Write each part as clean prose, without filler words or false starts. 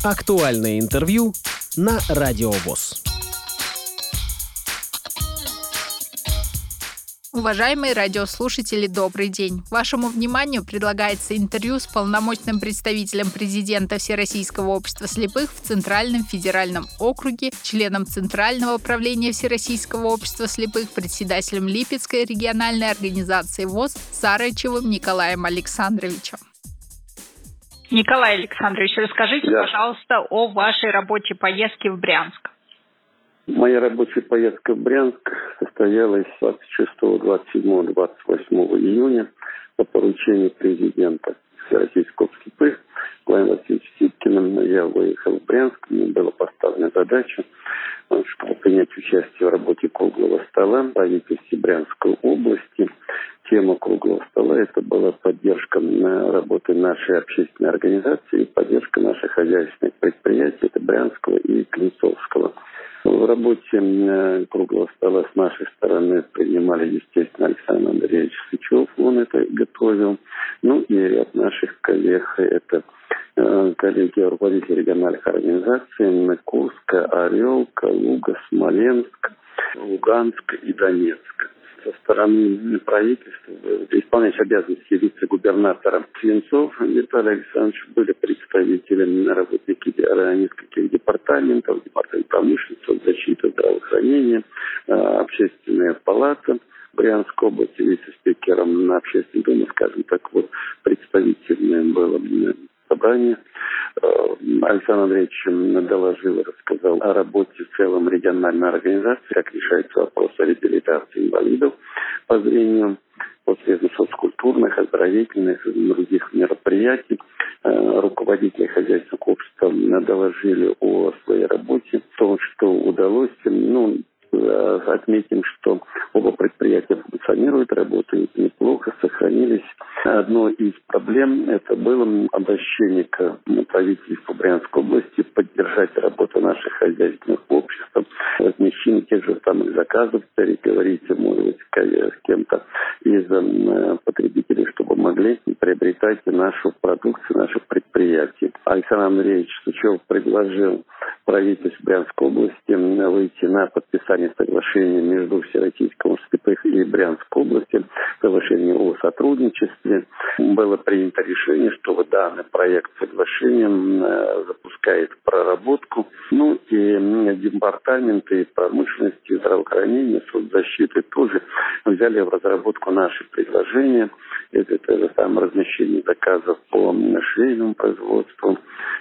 Актуальное интервью на Радио ВОС. Уважаемые радиослушатели, добрый день! Вашему вниманию предлагается интервью с полномочным представителем президента Всероссийского общества слепых в Центральном федеральном округе, членом Центрального правления Всероссийского общества слепых, председателем Липецкой региональной организации ВОС Сарычевым Николаем Александровичем. Николай Александрович, расскажите, пожалуйста, о вашей рабочей поездке в Брянск. Моя рабочая поездка в Брянск состоялась 26, 27, 28 июня по поручению президента Всероссийского общества слепых Владимира Васильевича Сипкина. Я выехал в Брянск, мне была поставлена задача, чтобы принять участие в работе круглого стола в правительстве Брянской области. Тема круглого стола – это была поддержка работы нашей общественной организации и поддержка наших хозяйственных предприятий, это Брянского и Клинцовского. В работе круглого стола с нашей стороны принимали, естественно, Александр Андреевич Сычев, он это готовил. Ну и от наших коллег, это коллеги руководители региональных организаций Курска, Орел, Калуга, Смоленск, Луганск и Донецк. Со стороны правительства, исполняющий обязанности вице-губернатора Клинцов Виталий Александрович, были представители работники нескольких департаментов, департамент промышленности, защиты, здравоохранения, общественная палата Брянской области, вице-спикером на общественной думе, скажем так, вот представительное было собрание. Александр Андреевич доложил и рассказал о работе в целом региональной организации, как решается вопрос о реабилитации инвалидов по зрению, посредством соцкультурных, оздоровительных и других мероприятий. Руководители хозяйственных обществ доложили о своей работе, о том, что удалось. Отметим, что оба предприятия функционируют, работают неплохо, сохранились. Одной из проблем это было обращение к правительству Брянской области поддержать работу наших хозяйственных обществ, размещение тех же самых заказов, переговорить, может быть, с кем-то из потребителей, чтобы могли приобретать нашу продукцию, наши предприятия. Александр Андреевич Сычев предложил правительству Брянской области выйти на подписание соглашения между Всероссийским обществом слепых и Брянской области, соглашение о сотрудничестве. Было принято решение, что данный проект соглашения запускает проработку. И департаменты промышленности, здравоохранения, соцзащиты тоже взяли в разработку наши предложения. Это же самое размещение заказов по швейному производству,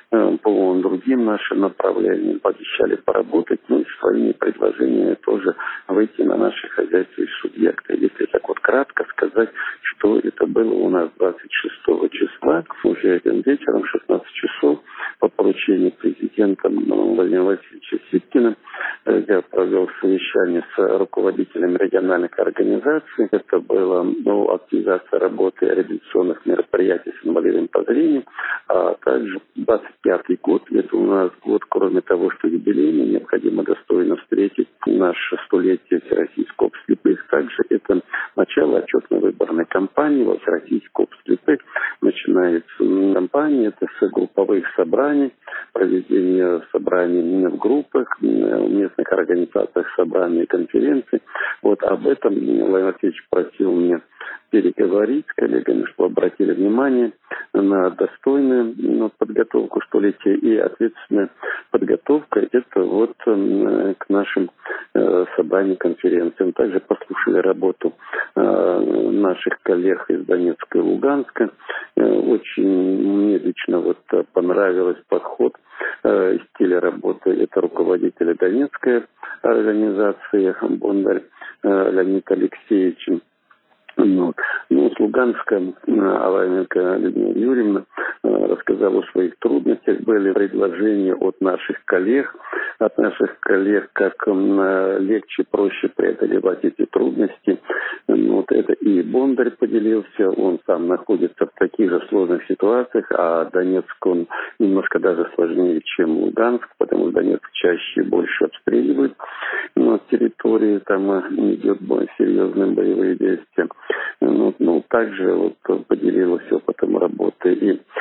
по другим нашим направлениям, пообещали поработать, и своими предложениями тоже выйти на наши хозяйственные субъекты. Если так вот кратко сказать, что это было у нас 26 числа, уже этим вечером, 16 часов, по поручению президента Владимира Васильевича Сипкина, я провел совещание с руководителями региональных организаций. Это была активизация работы реабилитационных мероприятий с инвалидами по зрению, а также 25-й год. Это у нас год, кроме того, что юбилейный, необходимо достойно встретить наше столетие Всероссийского общества слепых. Также это начало отчетно-выборной кампании во Всероссийском обществе слепых. Начинается кампания, это с групповых собраний, проведение собраний в группах, в местных организациях собраний и конференций. Вот об этом Владимир Васильевич просил меня переговорить с коллегами, что обратили внимание на достойную подготовку столетия и ответственная подготовка. Это вот к нашим собраниям, конференциям. Также послушали работу наших коллег из Донецка и Луганска. Очень мне лично понравился подход стиля работы. Это руководители Донецкой организации Бондарь Леонид Алексеевич. С Луганска Авраменко Людмила Юрьевна рассказала о своих трудностях. Были предложения от наших коллег, как легче, проще преодолевать эти трудности. Это и Бондарь поделился, он сам находится в таких же сложных ситуациях, а Донецк, он немножко даже сложнее, чем Луганск, потому что Донецк чаще и больше обстреливают. Но территории там идет серьезные боевые действия. Также поделилась опытом работы и Калужская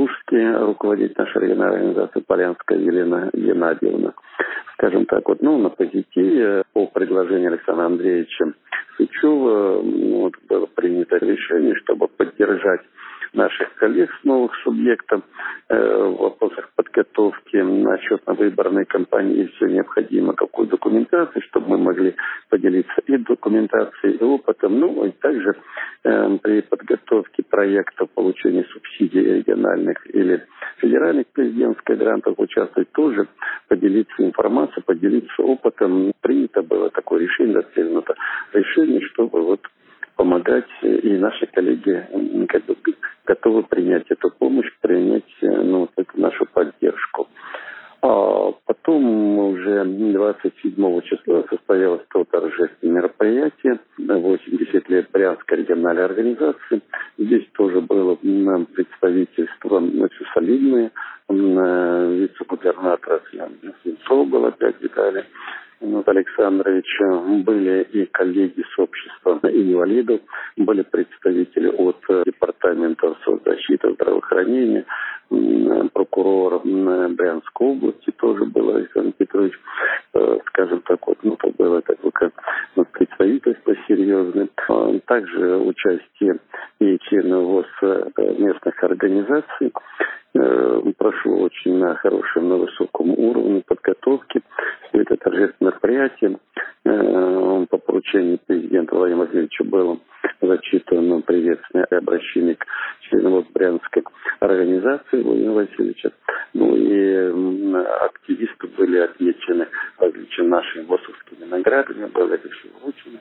Калужский, руководитель нашей региональной организации Полянская Елена Геннадьевна. Скажем так, на позитиве по предложению Александра Андреевича Сычева было принято решение, чтобы поддержать наших коллег с новых субъектов в вопросах подготовки отчетно-выборной кампании и все необходимо, какую документацию, чтобы мы могли поделиться и документацией, и опытом. И также при подготовке проектов получения субсидий региональных или федеральных президентских грантов участвовать тоже, поделиться информацией, поделиться опытом. Принято было такое решение, достигнуто решение, чтобы помогать, и наши коллеги готовы принять эту помощь, принять эту нашу поддержку. А потом уже 27 числа состоялось то торжественное мероприятие, 80 лет Брянской региональной организации. Здесь тоже было представительство солидное, вице-губернатора Свинцова было 5 Виталий Александровича, были и коллеги с общества инвалидов, были представители от департамента соцзащиты, здравоохранения, прокурора Брянской области тоже был Александр Петрович, скажем так, то было такое как представительство серьезное. Также участие и членов ВОС местных организаций. Прошло очень на хорошем, на высоком уровне подготовки. Все это торжественное мероприятие по поручению президента Владимира Владимировича было зачитано приветственное обращение к членам Брянской организации Владимира Васильевича. И активисты были отмечены различными нашими ВОСовскими наградами, было это все вручено.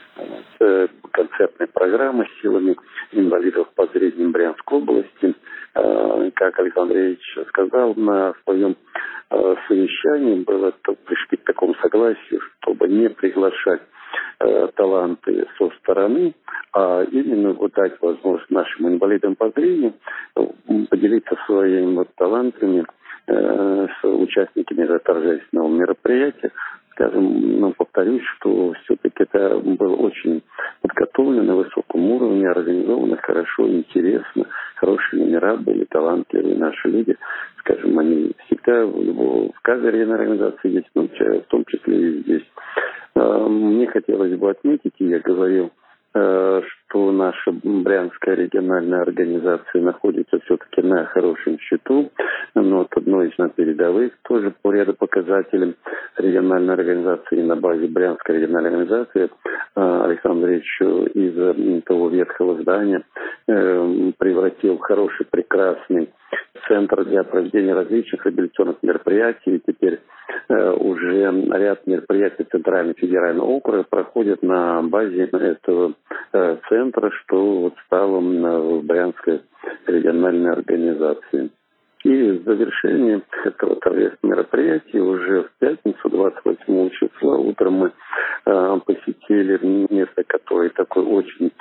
Концертной программы с силами инвалидов по зрению Брянской области. Как Александр Андреевич сказал на своем совещании, пришли к такому согласию, чтобы не приглашать таланты со стороны, а именно дать возможность нашим инвалидам по зрению поделиться своими талантами с участниками этого торжественного мероприятия. Скажем, повторюсь, что все-таки это было очень подготовлено на высоком уровне, организовано хорошо, интересно, хорошие номера были, талантливые наши люди. Скажем, они всегда в каждой региональной организации есть, в том числе и здесь. Мне хотелось бы отметить, и я говорил, что наша Брянская региональная организация находится все-таки на хорошем счету, но от одной из передовых тоже по ряду показателей региональной организации на базе Брянской региональной организации Александр Андреевич из того ветхого здания превратил в хороший, прекрасный центр для проведения различных реабилитационных мероприятий. И теперь уже ряд мероприятий Центрального федерального округа проходят на базе этого центра, что стало в Брянской региональной организации. И в завершении этого торжественного мероприятия уже в пятницу, 28 числа, утром мы посетили место, которое такое очень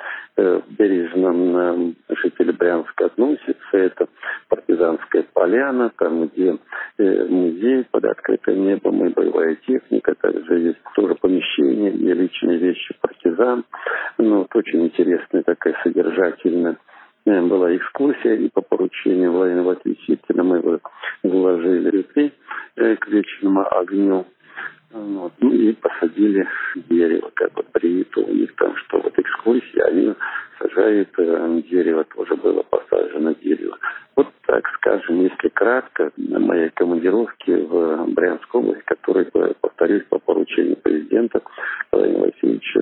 бережно жители Брянска относятся. Это Партизанская поляна, там, где музей под открытым небом и боевая техника. Также есть тоже помещение, где личные вещи партизан. Очень интересная такая содержательная была экскурсия, и по поручению Владимира Васильевича мы вложили к вечному огню. И посадили дерево, как принято у них там, что экскурсия, они сажают дерево, тоже было посажено дерево. Так скажем, если кратко, на моей командировке в Брянской области, которая, повторюсь, по поручению президента Владимира Васильевича,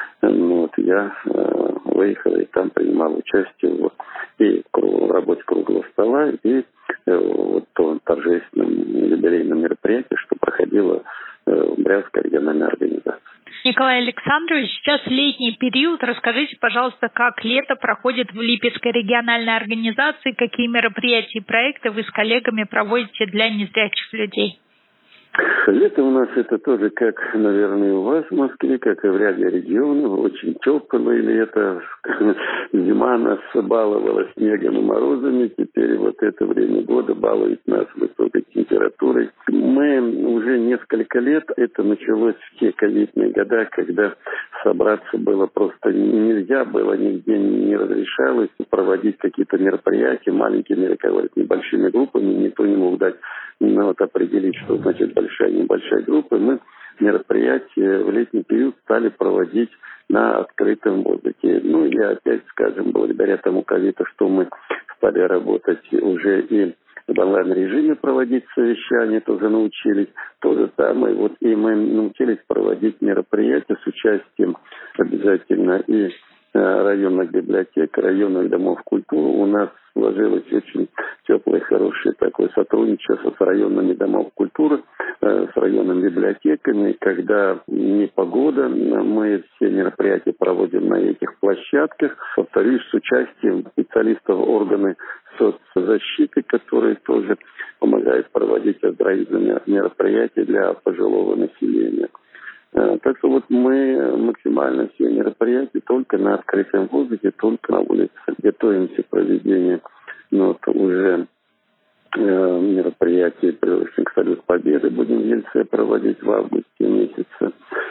я выехал и там принимал участие в работе круглого стола и в том торжественном юбилейном мероприятии, что проходило в Брянской региональной организации. Николай Александрович, сейчас летний период. Расскажите, пожалуйста, как лето проходит в Липецкой региональной организации, какие мероприятия и проекты вы с коллегами проводите для незрячих людей? Лето у нас это тоже, как, наверное, у вас в Москве, как и в ряде регионов, очень теплое лето. Зима нас баловала снегом и морозами, теперь это время года балует нас высокой температурой. Мы уже несколько лет, это началось в те ковидные года, когда собраться было просто нельзя, было нигде не разрешалось проводить какие-то мероприятия маленькими, небольшими группами. Никто не мог дать определить, что значит большая и небольшая группа. Мы мероприятия в летний период стали проводить на открытом воздухе. И опять, скажем, благодаря тому ковиду, что мы стали работать уже и в онлайн-режиме проводить совещания, тоже научились. То же самое, и мы научились проводить мероприятия с участием обязательно и районных библиотек, районных домов культуры. У нас сложилось очень теплое, хорошее такое сотрудничество с районными домов культуры, с районными библиотеками. Когда непогода, мы все мероприятия проводим на этих площадках. Повторюсь, с участием специалистов органы соцзащиты, которые тоже помогают проводить оздоровительные мероприятия для пожилого населения. Так что мы максимально все мероприятия только на открытом воздухе, только на улице. Готовимся к проведению уже мероприятий, приуроченных к Салюту Победы. Будем в Ельце проводить в августе месяце.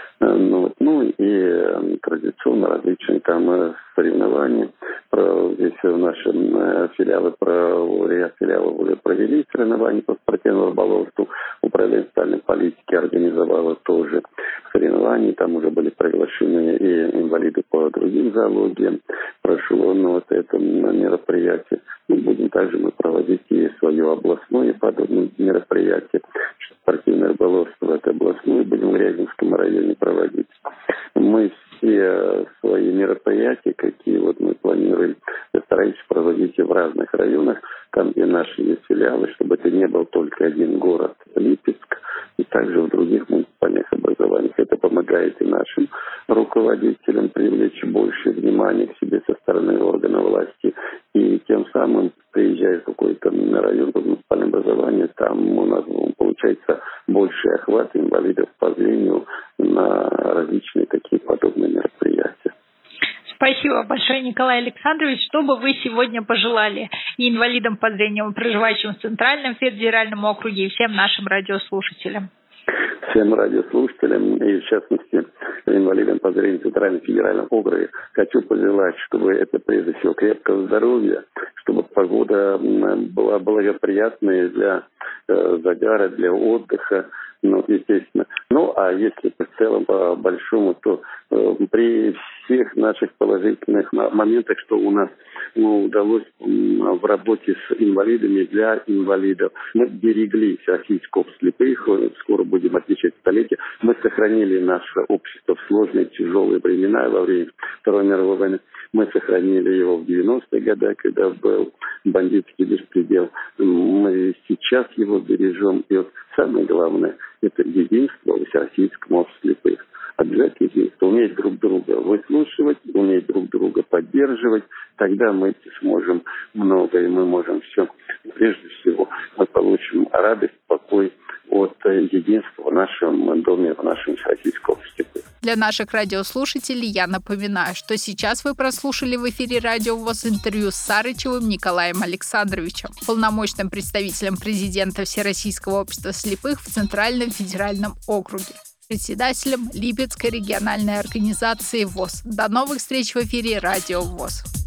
И традиционно различные там соревнования. Здесь наши филиалы уже провели соревнования по спортивному рыболовству. Управление социальной политики организовало тоже соревнования. Там уже были приглашены и инвалиды по другим зоологиям. Прошло это мероприятие. Будем также мы проводить и свое областное подобное мероприятие. Спортивное рыболовство, это областное, будем в Рязанском районе проводить. Мы все свои мероприятия, какие мы планируем, стараемся проводить и в разных районах, там, где наши есть филиалы, чтобы это не был только один город Липецк, и также в других муниципальных образованиях. Это помогает и нашим руководителям привлечь больше внимания к себе со стороны органов власти, и тем самым, приезжая в какой-то район, в муниципальное образование, там у нас получается больший охват инвалидов по зрению на различные такие подобные мероприятия. Спасибо большое, Николай Александрович. Что бы вы сегодня пожелали и инвалидам по зрению, проживающим в Центральном федеральном округе, и всем нашим радиослушателям? Всем радиослушателям и, в частности, инвалидам по зрению в Центральном федеральном округе хочу пожелать, чтобы это прежде всего крепкого здоровья, чтобы погода была благоприятная для загара, для отдыха, естественно. А если в целом по большому, то при всех наших положительных моментах, что у нас удалось в работе с инвалидами для инвалидов, мы берегли Всероссийское общество слепых, скоро будем отмечать столетие, мы сохранили наше общество в сложные, тяжелые времена во время Второй мировой войны. Мы сохранили его в 90-е годы, когда был бандитский беспредел. Мы сейчас его бережем. И самое главное, это единство в Всероссийском обществе слепых. Обязательно единство. Уметь друг друга выслушивать, уметь друг друга поддерживать. Тогда мы сможем многое, мы можем все. Прежде всего, мы получим радость, покой от единства в нашем доме, в нашем Всероссийском обществе. Для наших радиослушателей я напоминаю, что сейчас вы прослушали в эфире Радио ВОС интервью с Сарычевым Николаем Александровичем, полномочным представителем президента Всероссийского общества слепых в Центральном федеральном округе, председателем Липецкой региональной организации ВОС. До новых встреч в эфире Радио ВОС.